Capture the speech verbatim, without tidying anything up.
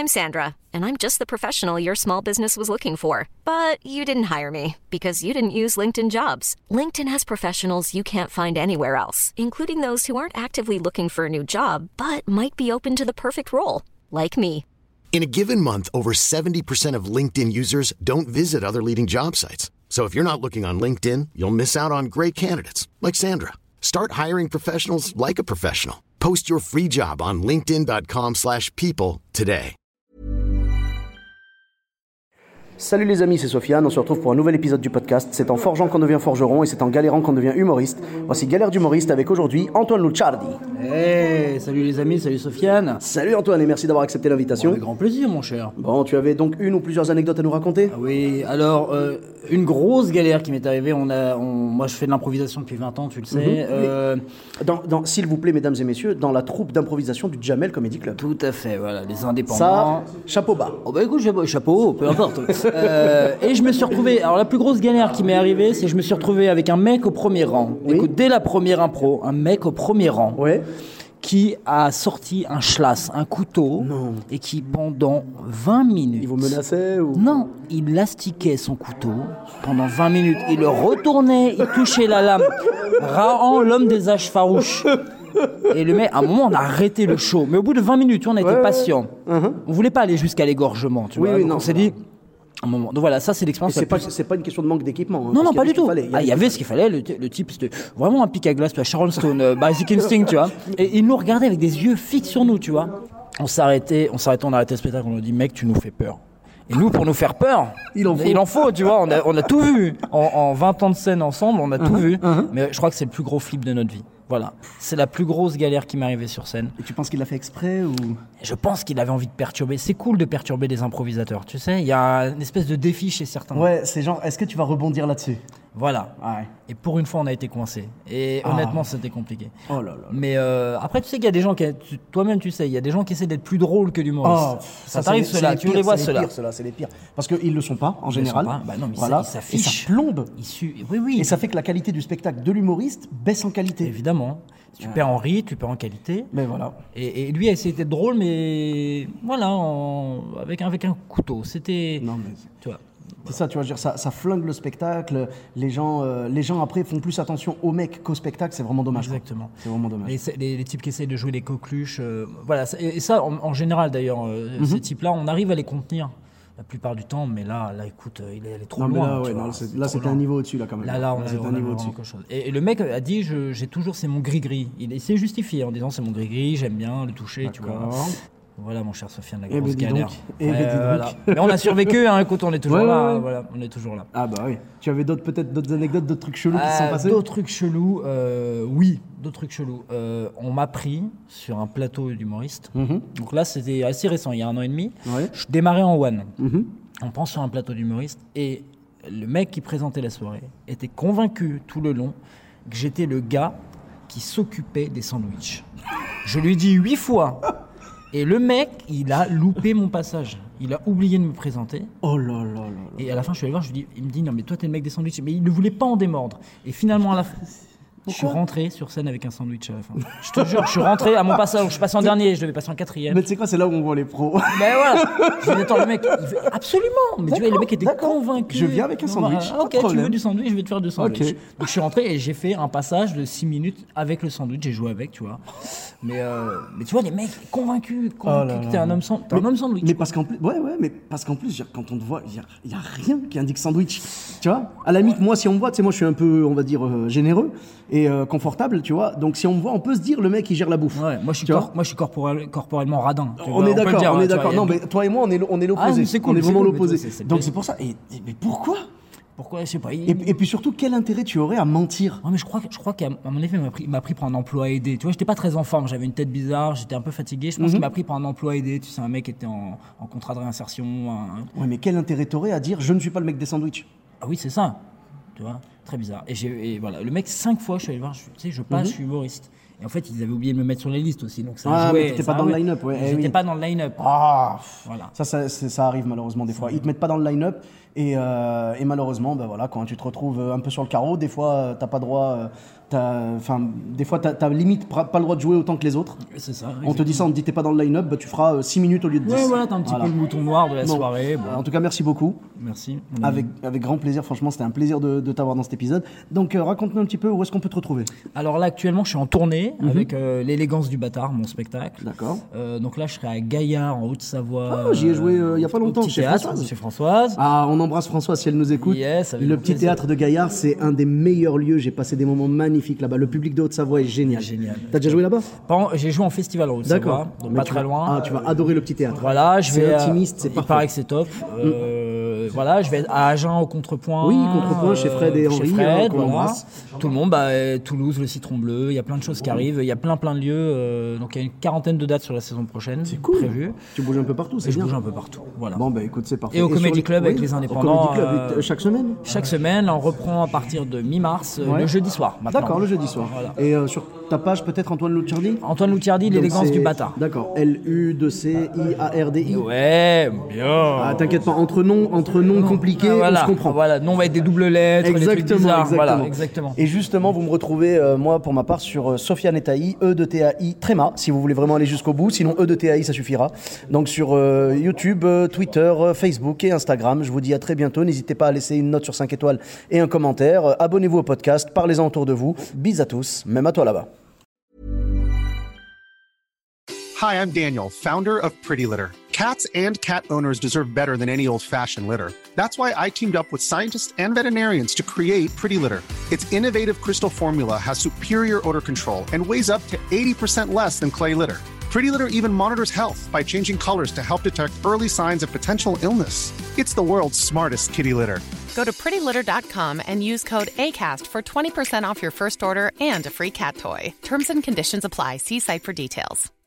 I'm Sandra, and I'm just the professional your small business was looking for. But you didn't hire me because you didn't use LinkedIn Jobs. LinkedIn has professionals you can't find anywhere else, including those who aren't actively looking for a new job, but might be open to the perfect role, like me. In a given month, over seventy percent of LinkedIn users don't visit other leading job sites. So if you're not looking on LinkedIn, you'll miss out on great candidates like Sandra. Start hiring professionals like a professional. Post your free job on linkedin.com slash people today. Salut les amis, c'est Sofiane, on se retrouve pour un nouvel épisode du podcast. C'est en forgeant qu'on devient forgeron et c'est en galérant qu'on devient humoriste. Voici Galère d'humoriste avec aujourd'hui Antoine Lucciardi. Hey, salut les amis, salut Sofiane. Salut Antoine et merci d'avoir accepté l'invitation. Bon, avec grand plaisir mon cher. Bon, tu avais donc une ou plusieurs anecdotes à nous raconter ? Ah oui, alors euh, une grosse galère qui m'est arrivée, on a, on, moi je fais de l'improvisation depuis vingt ans, tu le sais. Mm-hmm. euh, dans, dans, s'il vous plaît mesdames et messieurs, dans la troupe d'improvisation du Jamel Comedy Club. Tout à fait, voilà, les indépendants. Ça, chapeau bas. Oh bah écoute, chapeau, chapeau peu importe. euh, et je me suis retrouvé, alors la plus grosse galère qui m'est arrivée, c'est que je me suis retrouvé avec un mec au premier rang. Oui. Écoute, dès la première impro, un mec au premier rang. Ouais. Qui a sorti un schlass, un couteau, Non. et qui pendant vingt minutes... Il vous menaçait ou... Non, il lastiquait son couteau pendant vingt minutes. Il le retournait, il touchait la lame. Rahan, l'homme des âges farouches. Et le mec, à un moment, on a arrêté le show. Mais au bout de vingt minutes, on a été ouais, patient. Ouais. Uh-huh. On voulait pas aller jusqu'à l'égorgement, tu oui, vois. Oui, Donc non, on s'est dit... Un moment. Donc voilà, ça c'est Et l'expérience. c'est la pas, plus... c'est pas une question de manque d'équipement. Hein, non, non, pas du tout. Fallait, il, ah, il y avait ce qu'il fallait. Le, t- le type, c'était vraiment un pic à glace, tu vois, Sharon Stone, euh, Basic Instinct, tu vois. Et il nous regardait avec des yeux fixes sur nous, tu vois. On s'arrêtait, on s'arrêtait, on arrêtait le spectacle, on nous dit, mec, tu nous fais peur. Et nous, pour nous faire peur, il en faut, il en faut tu vois. On a, on a tout vu. En, en vingt ans de scène ensemble, on a uh-huh, tout vu. Uh-huh. Mais je crois que c'est le plus gros flip de notre vie. Voilà, c'est la plus grosse galère qui m'est arrivée sur scène. Et tu penses qu'il l'a fait exprès ou... Je pense qu'il avait envie de perturber. C'est cool de perturber des improvisateurs, tu sais. Il y a une espèce de défi chez certains. Ouais, c'est genre, est-ce que tu vas rebondir là-dessus ? Voilà. Ouais. Et pour une fois, on a été coincés. Et ah. honnêtement, c'était compliqué. Oh là là. Mais euh, après, tu sais qu'il y a des gens qui, tu, toi-même, tu sais, il y a des gens qui essaient d'être plus drôles que l'humoriste. Oh, ça, ça t'arrive ceux-là, tu les vois ceux-là. C'est les pires, ceux-là, c'est les pires. Parce qu'ils le sont pas en ils général. Sont pas. Bah non, mais voilà. ça, ils s'affichent. Et ça plombe. Ils su... Oui, oui. Et ça fait que la qualité du spectacle de l'humoriste baisse en qualité. Évidemment. Tu ouais. perds en rythme, tu perds en qualité. Mais voilà. Et, et lui a essayé d'être drôle, mais voilà, en... avec, avec un couteau. C'était. Non, mais. Tu vois. C'est ça, tu vois, dire, ça, ça flingue le spectacle. Les gens, euh, les gens après font plus attention au mec qu'au spectacle. C'est vraiment dommage. Exactement. Quoi. C'est vraiment dommage. Les, les, les types qui essayent de jouer les coqueluches, euh, voilà. Et ça, en, en général d'ailleurs, euh, mm-hmm. ces types-là, on arrive à les contenir. La plupart du temps, mais là, là, écoute, il est, il est trop non, loin. Là, ouais, non, c'est, là c'était un niveau au-dessus, là, quand même. Là, là, on là, a, c'était on un a niveau au-dessus. Quelque chose. Et, et le mec a dit, je, j'ai toujours, c'est mon gris-gris. Il, il s'est justifié en disant, c'est mon gris-gris, j'aime bien le toucher, D'accord. tu vois. Voilà, mon cher Sofiane, la eh grosse ben, galère. Et ouais, voilà. Mais on a survécu, hein, écoute, on est toujours ouais, là. Ouais. Voilà, on est toujours là. Ah bah oui. Tu avais d'autres, peut-être d'autres anecdotes, d'autres trucs chelous euh, qui se sont passés ? D'autres trucs chelous, euh, oui, d'autres trucs chelous. Euh, on m'a pris sur un plateau d'humoriste. Mm-hmm. Donc là, c'était assez récent, il y a un an et demi. Ouais. Je démarrais en one. Mm-hmm. On prend sur un plateau d'humoriste et le mec qui présentait la soirée était convaincu tout le long que j'étais le gars qui s'occupait des sandwichs. Je lui dis huit fois et le mec, il a loupé mon passage. Il a oublié de me présenter. Oh là là là là. Et à la fin, je suis allé voir, je lui dis, il me dit non mais toi t'es le mec des sandwichs, mais il ne voulait pas en démordre. Et finalement à la fin. Je suis rentré sur scène avec un sandwich à la fin. Je te jure, je suis rentré à mon passage. Je passais en dernier, je devais passer en quatrième. Mais tu sais quoi, c'est là où on voit les pros. Mais voilà. Je dis, attends, le mec, il veut... absolument. Mais d'accord, tu vois, le mec était d'accord. convaincu. Je viens avec un sandwich. Ah, ok, tu veux du sandwich, je vais te faire du sandwich. Okay. Donc je suis rentré et j'ai fait un passage de six minutes avec le sandwich. J'ai joué avec, tu vois. Mais, euh, mais tu vois, les mecs convaincus, convaincus oh que t'es un homme, san... un homme sandwich. Mais parce qu'en plus, ouais, ouais, mais parce qu'en plus, quand on te voit, il n'y a, a rien qui indique sandwich. Tu vois, à la limite, moi, si on me voit, tu sais, moi, je suis un peu, on va dire, euh, généreux et euh, confortable, tu vois. Donc, si on me voit, on peut se dire, le mec, il gère la bouffe. Ouais, moi, je suis, cor- moi, je suis corporel, corporellement radin. On vois, est d'accord, on, dire, on est d'accord. Non, mais toi et moi, on est, on est l'opposé. Ah, c'est cool, on est vraiment cool, l'opposé. C'est, c'est Donc, c'est pour ça. Et, et, mais pourquoi Pourquoi, je sais pas. Il... Et, et puis surtout, quel intérêt tu aurais à mentir ? Ouais, mais je crois, je crois qu'à mon effet, il m'a pris, il m'a pris pour un emploi aidé. Tu vois, j'étais pas très en forme, j'avais une tête bizarre, j'étais un peu fatigué. Je pense mm-hmm. qu'il m'a pris pour un emploi aidé. Tu sais, un mec qui était en, en contrat de réinsertion. Un... Ouais, mais quel intérêt t'aurais à dire je ne suis pas le mec des sandwichs ? Ah oui, c'est ça. Tu vois. Très bizarre. Et, j'ai, et voilà, le mec, cinq fois, je suis allé voir, je, tu sais, je passe, Mhm. je suis humoriste. Et en fait, ils avaient oublié de me mettre sur les listes aussi. Donc ça Ah, jouait, mais t'étais ça pas dans le jouait. line-up, ouais. eh J'étais oui. pas dans le line-up. Ah, Voilà. ça, ça, c'est- ça arrive malheureusement des fois. Ils te mettent pas dans le line-up et, euh, et malheureusement, ben voilà, quand tu te retrouves un peu sur le carreau, des fois, euh, t'as pas droit. euh, t'as- Enfin, des fois, t'as, t'as limite pas pas le droit de jouer autant que les autres. C'est ça. On te dit ça, on te dit t'es pas dans le line-up, bah, tu feras six minutes au lieu de dix. Ouais, voilà, t'as un petit Voilà. peu le mouton noir de la Bon. soirée. Bon. En tout cas, merci beaucoup. Merci. mon ami. Avec, avec grand plaisir, franchement, c'était un plaisir de, de t'avoir dans cet épisode. Donc, euh, raconte-nous un petit peu où est-ce qu'on peut te retrouver. Alors là, actuellement, je suis en tournée Mhm. avec euh, l'élégance du bâtard, mon spectacle. D'accord. Euh, donc là, je serai à Gaillard, en Haute-Savoie. Ah, j'y ai joué, euh, il y a pas au longtemps, petit chez théâtre, Françoise. Chez Françoise. Ah, on embrasse François si elle nous écoute. Yes, avec le grand petit plaisir. théâtre de Gaillard, c'est un des meilleurs lieux. J'ai passé des moments magnifiques là-bas. Le public de Haute-Savoie est génial. Génial. T'as déjà joué là-bas? Pas en- J'ai joué en festival en Haute-Savoie, D'accord. donc Mais pas tu très vas- loin. Ah, tu vas adorer le petit théâtre. Voilà, je C'est vais. intimiste, euh, c'est il parfait. paraît que c'est top. Euh, Voilà, je vais à Agen au Contrepoint. Oui, Contrepoint, chez Fred et chez Henri, Fred, euh, qu'on voilà. embrasse. Tout le monde, bah, euh, Toulouse, le Citron Bleu, il y a plein de choses qui arrivent. Il y a plein plein de lieux. euh, donc il y a une quarantaine de dates sur la saison prochaine. C'est cool. Prévues. Tu bouges un peu partout, c'est Et je bien. bouge un peu partout. Voilà. Bon, bah écoute, c'est parfait. Et au sur Comedy les- Club avec oui, les au indépendants, Comedy Club, euh, et- chaque semaine? Chaque semaine, on reprend à partir de mi-mars, euh, Ouais. le jeudi soir. maintenant. D'accord, le jeudi soir. Voilà. Et euh, sur ta page, peut-être Antoine Luchardi? Antoine Loutiardi, Donc, l'élégance c'est- du bâtard. D'accord. L U deux C I A R D I. Ouais, bien. Ah, t'inquiète pas, entre noms, entre noms compliqués, Ah, voilà, on se comprend. Voilà, non, on va être des doubles lettres, des trucs Exactement, bizarres. exactement. Voilà, exactement. Et justement, vous me retrouvez, euh, moi, pour ma part, sur euh, Sofiane et Taï, E de T A I, Tréma, si vous voulez vraiment aller jusqu'au bout. Sinon, E de T A I, ça suffira. Donc, sur euh, YouTube, euh, Twitter, euh, Facebook et Instagram. Je vous dis à très bientôt. N'hésitez pas à laisser une note sur cinq étoiles et un commentaire. Euh, abonnez-vous au podcast, parlez-en autour de vous. Bis à tous, même à toi là-bas. Hi, I'm Daniel, founder of Pretty Litter. Cats and cat owners deserve better than any old-fashioned litter. That's why I teamed up with scientists and veterinarians to create Pretty Litter. Its innovative crystal formula has superior odor control and weighs up to eighty percent less than clay litter. Pretty Litter even monitors health by changing colors to help detect early signs of potential illness. It's the world's smartest kitty litter. Go to pretty litter dot com and use code ACAST for twenty percent off your first order and a free cat toy. Terms and conditions apply. See site for details.